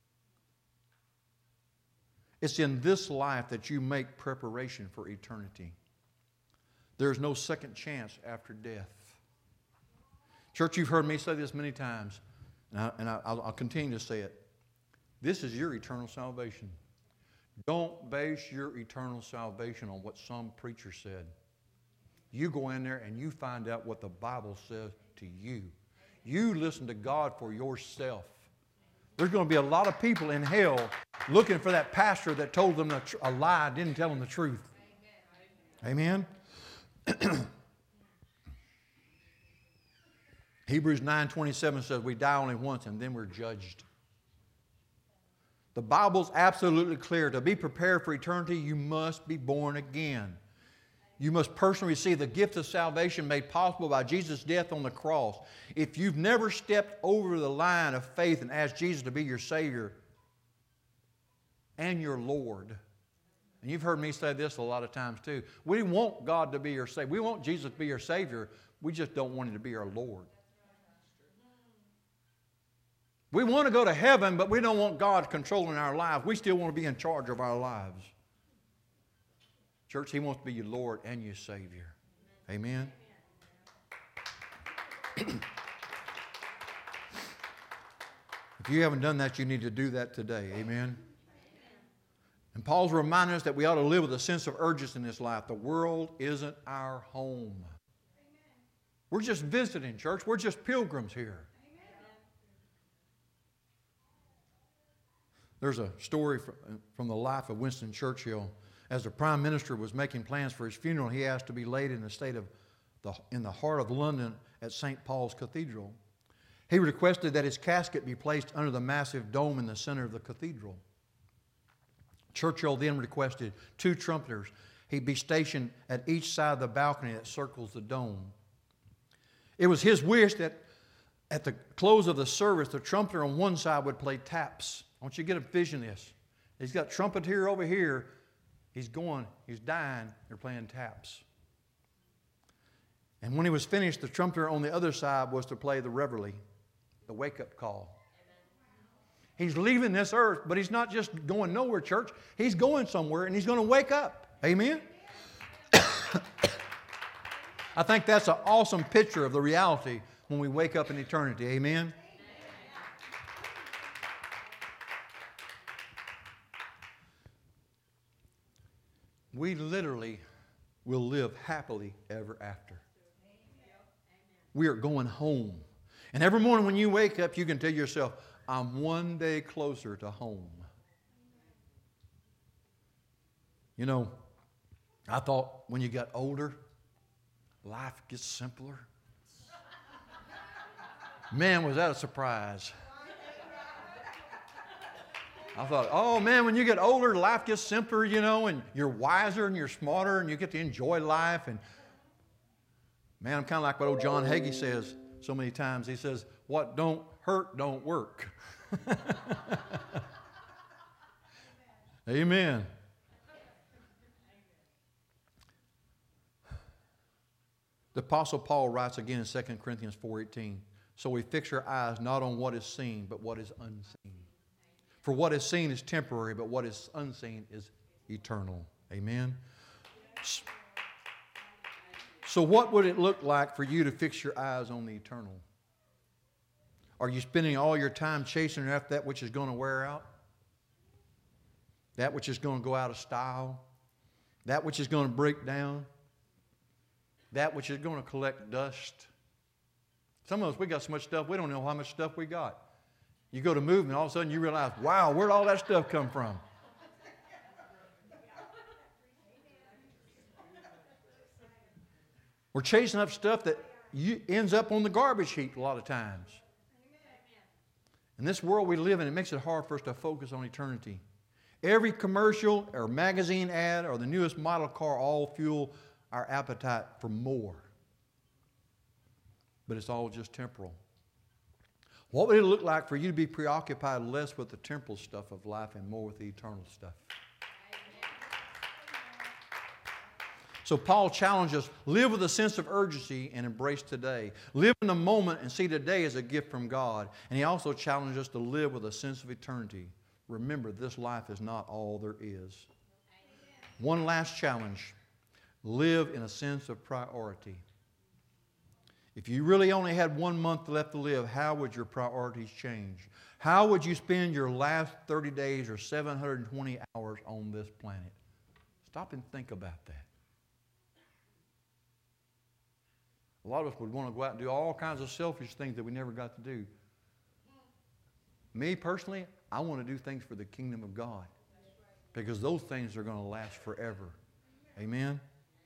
It's in this life that you make preparation for eternity. There's no second chance after death. Church, you've heard me say this many times, and, I, and I, I'll, I'll continue to say it. This is your eternal salvation. Don't base your eternal salvation on what some preacher said. You go in there and you find out what the Bible says to you. You listen to God for yourself. There's going to be a lot of people in hell looking for that pastor that told them a lie, didn't tell them the truth. Amen? Hebrews nine twenty-seven says we die only once and then we're judged. The Bible's absolutely clear. To be prepared for eternity, you must be born again. You must personally receive the gift of salvation made possible by Jesus' death on the cross. If you've never stepped over the line of faith and asked Jesus to be your Savior and your Lord, and you've heard me say this a lot of times too, we want God to be your Savior. We want Jesus to be your Savior. We just don't want Him to be our Lord. We want to go to heaven, but we don't want God controlling our lives. We still want to be in charge of our lives. Church, He wants to be your Lord and your Savior. Amen? If you haven't done that, you need to do that today. Amen? And Paul's reminding us that we ought to live with a sense of urgency in this life. The world isn't our home. We're just visiting, church. We're just pilgrims here. There's a story from the life of Winston Churchill. As the Prime Minister was making plans for his funeral, he asked to be laid in the state of the, in the heart of London at Saint Paul's Cathedral. He requested that his casket be placed under the massive dome in the center of the cathedral. Churchill then requested two trumpeters. He'd be stationed at each side of the balcony that circles the dome. It was his wish that at the close of the service, the trumpeter on one side would play taps. I want you to get a vision of this. He's got trumpet here over here. He's going, he's dying, they're playing taps. And when he was finished, the trumpeter on the other side was to play the reveille, the wake-up call. Amen. He's leaving this earth, but he's not just going nowhere, church. He's going somewhere, and he's going to wake up. Amen? I think that's an awesome picture of the reality when we wake up in eternity. Amen? We literally will live happily ever after. We are going home. And every morning when you wake up, you can tell yourself, I'm one day closer to home. You know, I thought when you got older, life gets simpler. Man, was that a surprise. I thought, oh man, when you get older, life gets simpler, you know, and you're wiser and you're smarter and you get to enjoy life. And man, I'm kind of like what old John Hagee says so many times. He says, what don't hurt don't work. Amen. The Apostle Paul writes again in Second Corinthians four eighteen, so we fix our eyes not on what is seen, but what is unseen. For what is seen is temporary, but what is unseen is eternal. Amen. So what would it look like for you to fix your eyes on the eternal? Are you spending all your time chasing after that which is going to wear out? That which is going to go out of style? That which is going to break down? That which is going to collect dust? Some of us, we got so much stuff, we don't know how much stuff we got. You go to move and all of a sudden you realize, wow, where'd all that stuff come from? We're chasing up stuff that you, ends up on the garbage heap a lot of times. In this world we live in, it makes it hard for us to focus on eternity. Every commercial or magazine ad or the newest model car all fuel our appetite for more. But it's all just temporal. What would it look like for you to be preoccupied less with the temporal stuff of life and more with the eternal stuff? So Paul challenges us, live with a sense of urgency and embrace today. Live in the moment and see today as a gift from God. And he also challenges us to live with a sense of eternity. Remember, this life is not all there is. One last challenge. Live in a sense of priority. If you really only had one month left to live, how would your priorities change? How would you spend your last thirty days or seven hundred twenty hours on this planet? Stop and think about that. A lot of us would want to go out and do all kinds of selfish things that we never got to do. Me personally, I want to do things for the kingdom of God because those things are going to last forever. Amen?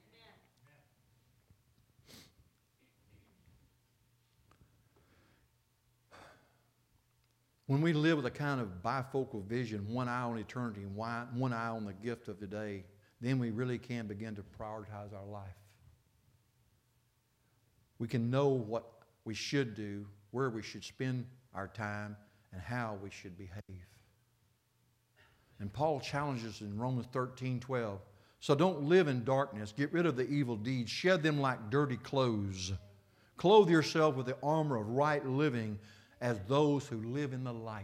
When we live with a kind of bifocal vision, one eye on eternity and one eye on the gift of today, then we really can begin to prioritize our life. We can know what we should do, where we should spend our time, and how we should behave. And Paul challenges in Romans thirteen twelve. So don't live in darkness. Get rid of the evil deeds. Shed them like dirty clothes. Clothe yourself with the armor of right living as those who live in the light.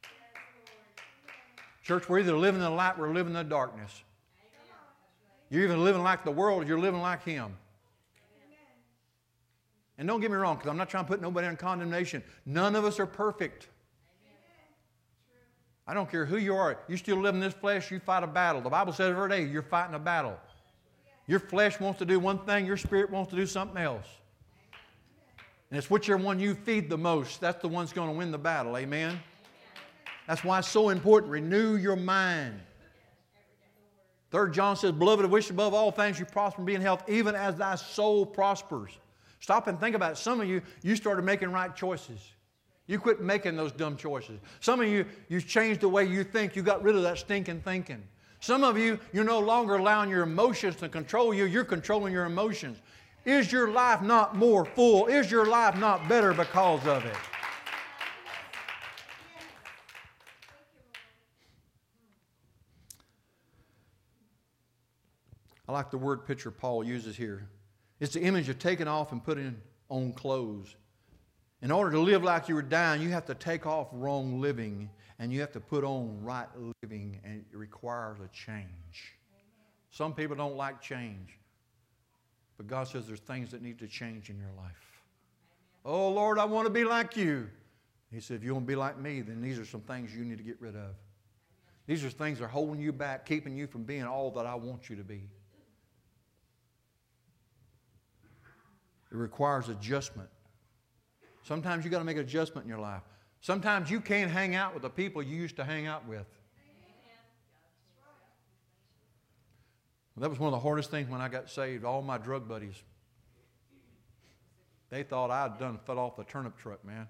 Church, we're either living in the light or we're living in the darkness. You're either living like the world or you're living like Him. And don't get me wrong, because I'm not trying to put nobody in condemnation. None of us are perfect. I don't care who you are. You still live in this flesh, you fight a battle. The Bible says every day you're fighting a battle. Your flesh wants to do one thing, your spirit wants to do something else. And it's whichever one you feed the most, that's the one that's going to win the battle. Amen? That's why it's so important. Renew your mind. Third John says, Beloved, I wish above all things you prosper and be in health, even as thy soul prospers. Stop and think about it. Some of you, you started making right choices. You quit making those dumb choices. Some of you, you changed the way you think. You got rid of that stinking thinking. Some of you, you're no longer allowing your emotions to control you. You're controlling your emotions. Is your life not more full? Is your life not better because of it? I like the word picture Paul uses here. It's the image of taking off and putting on clothes. In order to live like you were dying, you have to take off wrong living and you have to put on right living, and it requires a change. Some people don't like change, but God says there's things that need to change in your life. Oh, Lord, I want to be like you. He said, if you want to be like me, then these are some things you need to get rid of. These are things that are holding you back, keeping you from being all that I want you to be. It requires adjustment. Sometimes you got to make an adjustment in your life. Sometimes you can't hang out with the people you used to hang out with. Well, that was one of the hardest things when I got saved. All my drug buddies, they thought I'd done fell off the turnip truck, man.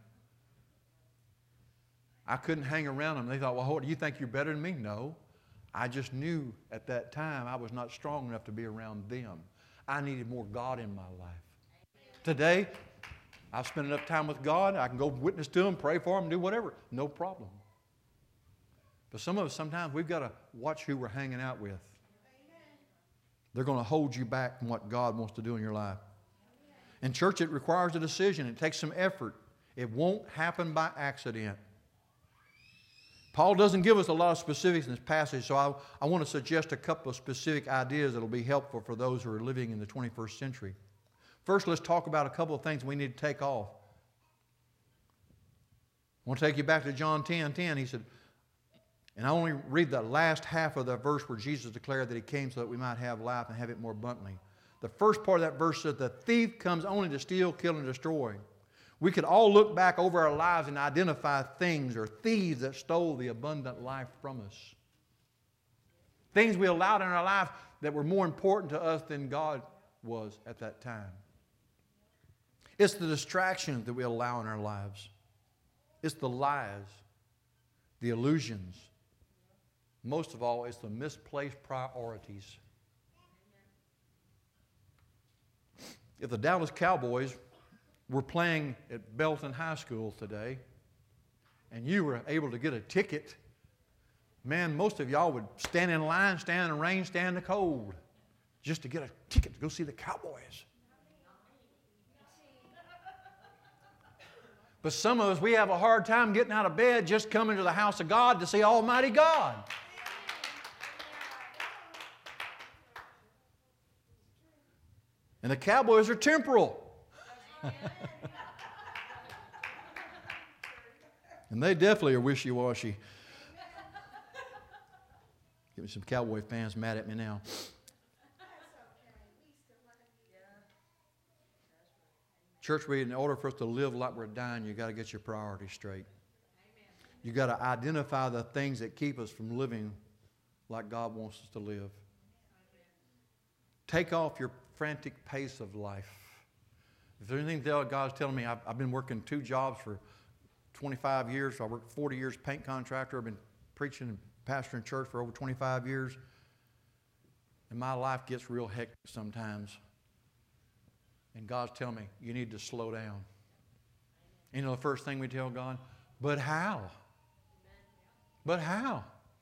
I couldn't hang around them. They thought, well, do you think you're better than me? No. I just knew at that time I was not strong enough to be around them. I needed more God in my life. Today, I've spent enough time with God. I can go witness to them, pray for them, do whatever. No problem. But some of us, sometimes we've got to watch who we're hanging out with. They're going to hold you back from what God wants to do in your life. In church, it requires a decision. It takes some effort. It won't happen by accident. Paul doesn't give us a lot of specifics in this passage, so I, I want to suggest a couple of specific ideas that will be helpful for those who are living in the twenty-first century. First, let's talk about a couple of things we need to take off. I want to take you back to John ten ten. He said, and I only read the last half of that verse where Jesus declared that He came so that we might have life and have it more abundantly. The first part of that verse says, the thief comes only to steal, kill, and destroy. We could all look back over our lives and identify things or thieves that stole the abundant life from us. Things we allowed in our life that were more important to us than God was at that time. It's the distractions that we allow in our lives. It's the lies, the illusions. Most of all, it's the misplaced priorities. If the Dallas Cowboys were playing at Belton High School today, and you were able to get a ticket, man, most of y'all would stand in line, stand in the rain, stand in the cold, just to get a ticket to go see the Cowboys. But some of us, we have a hard time getting out of bed just coming to the house of God to see Almighty God. And the Cowboys are temporal. And they definitely are wishy-washy. Give me some Cowboy fans mad at me now. Church, we, in order for us to live like we're dying, you've got to get your priorities straight. You've got to identify the things that keep us from living like God wants us to live. Take off your frantic pace of life. If there's anything that God's telling me, I've, I've been working two jobs for twenty-five years. I worked forty years paint contractor. I've been preaching and pastoring church for over twenty-five years. And my life gets real hectic sometimes. And God's telling me, you need to slow down. You know the first thing we tell God? But how? But how?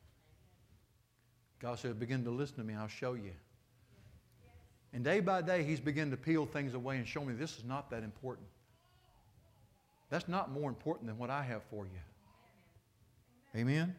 God said, begin to listen to me. I'll show you. And day by day, He's beginning to peel things away and show me this is not that important. That's not more important than what I have for you. Amen?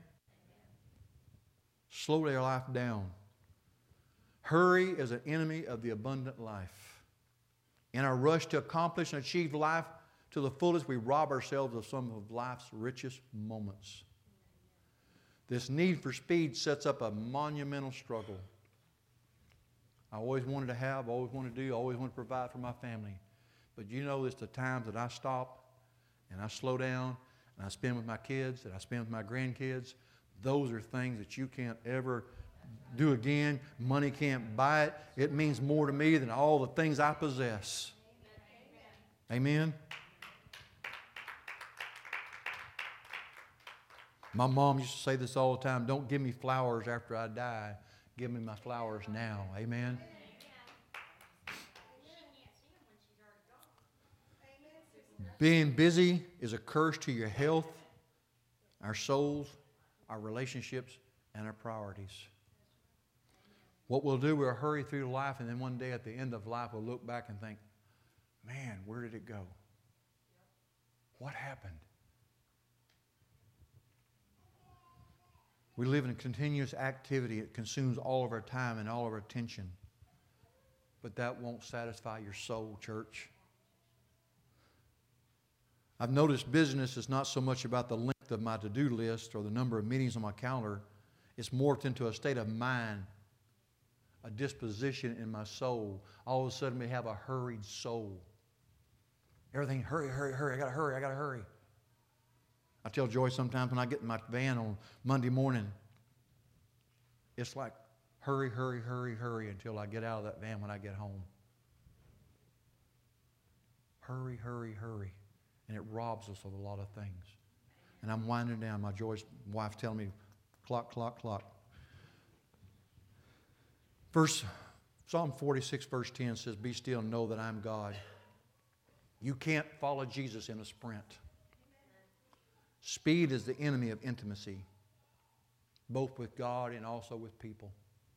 Slow your life down. Hurry is an enemy of the abundant life. In our rush to accomplish and achieve life to the fullest, we rob ourselves of some of life's richest moments. This need for speed sets up a monumental struggle. I always wanted to have, always wanted to do, always wanted to provide for my family. But you know, it's the times that I stop and I slow down and I spend with my kids and I spend with my grandkids. Those are things that you can't ever do again. Money can't buy it. It means more to me than all the things I possess. Amen? Amen? My mom used to say this all the time, don't give me flowers after I die. Give me my flowers now. Amen? Being busy is a curse to your health, our souls, our relationships, and our priorities. What we'll do, we'll hurry through life, and then one day at the end of life, we'll look back and think, man, where did it go? What happened? We live in a continuous activity. It consumes all of our time and all of our attention. But that won't satisfy your soul, church. I've noticed business is not so much about the length of my to-do list or the number of meetings on my calendar. It's morphed into a state of mind, a disposition in my soul. All of a sudden we have a hurried soul. Everything, hurry, hurry, hurry. I got to hurry. I got to hurry. I tell Joy sometimes when I get in my van on Monday morning, it's like hurry, hurry, hurry, hurry until I get out of that van when I get home. Hurry, hurry, hurry. And it robs us of a lot of things. And I'm winding down. My Joy's wife's telling me, clock, clock, clock. Verse, Psalm forty-six, verse ten says, be still and know that I'm God. You can't follow Jesus in a sprint. Speed is the enemy of intimacy, both with God and also with people.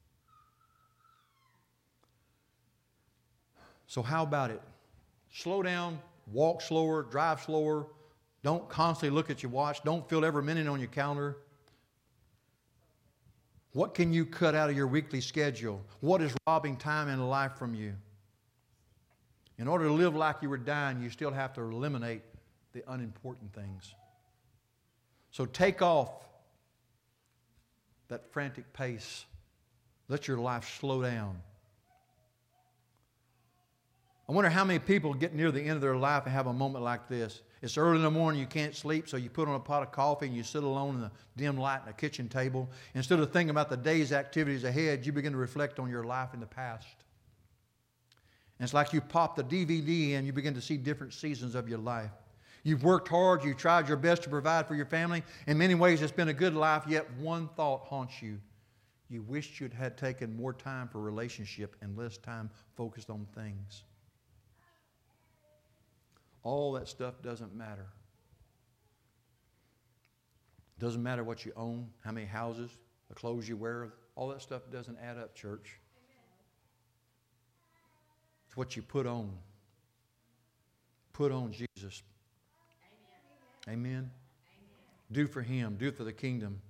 So how about it? Slow down, walk slower, drive slower. Don't constantly look at your watch. Don't fill every minute on your calendar. What can you cut out of your weekly schedule? What is robbing time and life from you? In order to live like you were dying, you still have to eliminate the unimportant things. So take off that frantic pace. Let your life slow down. I wonder how many people get near the end of their life and have a moment like this. It's early in the morning, you can't sleep, so you put on a pot of coffee and you sit alone in the dim light in a kitchen table. Instead of thinking about the day's activities ahead, you begin to reflect on your life in the past. And it's like you pop the D V D in, you begin to see different seasons of your life. You've worked hard, you've tried your best to provide for your family. In many ways, it's been a good life, yet one thought haunts you. You wished you'd had taken more time for relationship and less time focused on things. All that stuff doesn't matter. Doesn't matter what you own, how many houses, the clothes you wear. All that stuff doesn't add up, church. It's what you put on. Put on Jesus. Amen. Amen. Do for Him. Do for the kingdom.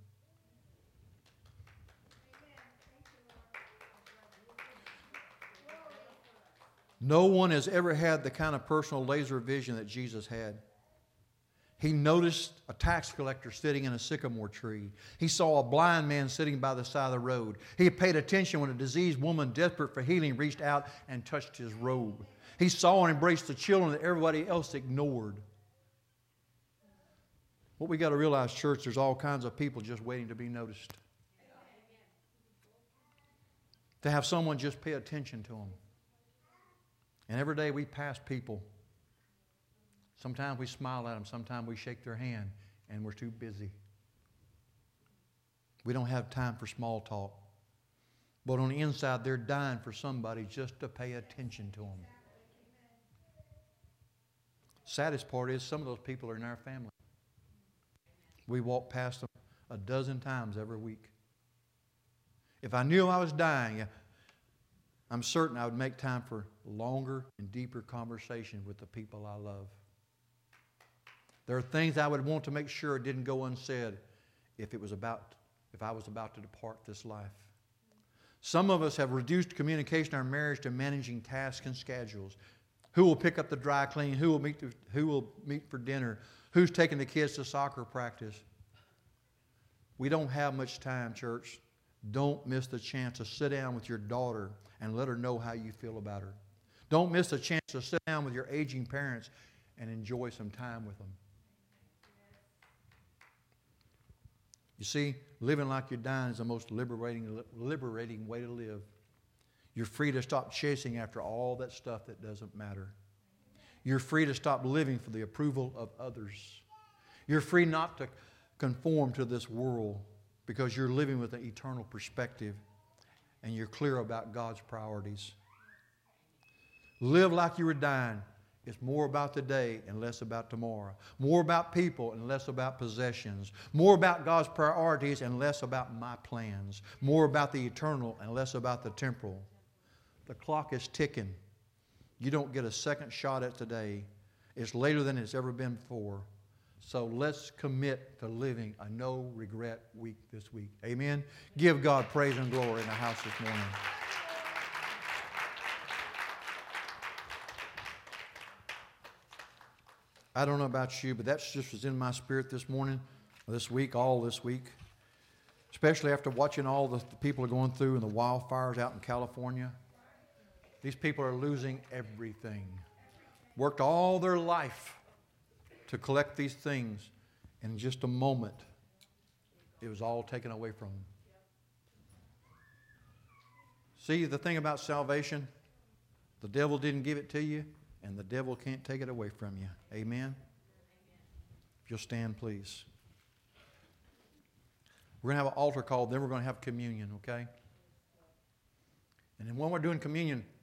No one has ever had the kind of personal laser vision that Jesus had. He noticed a tax collector sitting in a sycamore tree. He saw a blind man sitting by the side of the road. He paid attention when a diseased woman desperate for healing reached out and touched his robe. He saw and embraced the children that everybody else ignored. What we got to realize, church, there's all kinds of people just waiting to be noticed. To have someone just pay attention to them. And every day we pass people. Sometimes we smile at them. Sometimes we shake their hand. And we're too busy. We don't have time for small talk. But on the inside, they're dying for somebody just to pay attention to them. Saddest part is some of those people are in our family. We walk past them a dozen times every week. If I knew I was dying, I'm certain I would make time for longer and deeper conversation with the people I love. There are things I would want to make sure didn't go unsaid if it was about, if I was about to depart this life. Some of us have reduced communication in our marriage to managing tasks and schedules. Who will pick up the dry clean? Who will meet, the, who will meet for dinner? Who's taking the kids to soccer practice? We don't have much time, church. Don't miss the chance to sit down with your daughter and let her know how you feel about her. Don't miss the chance to sit down with your aging parents and enjoy some time with them. You see, living like you're dying is the most liberating, liberating way to live. You're free to stop chasing after all that stuff that doesn't matter. You're free to stop living for the approval of others. You're free not to conform to this world because you're living with an eternal perspective and you're clear about God's priorities. Live like you were dying. It's more about today and less about tomorrow. More about people and less about possessions. More about God's priorities and less about my plans. More about the eternal and less about the temporal. The clock is ticking. You don't get a second shot at today. It's later than it's ever been before. So let's commit to living a no-regret week this week. Amen? Give God praise and glory in the house this morning. I don't know about you, but that's just was in my spirit this morning, this week, all this week. Especially after watching all the, the people are going through and the wildfires out in California. These people are losing everything. worked all their life to collect these things. And in just a moment, it was all taken away from them. See, the thing about salvation, the devil didn't give it to you, and the devil can't take it away from you. Amen? If you'll stand, please. We're going to have an altar call, then we're going to have communion, okay? And then when we're doing communion,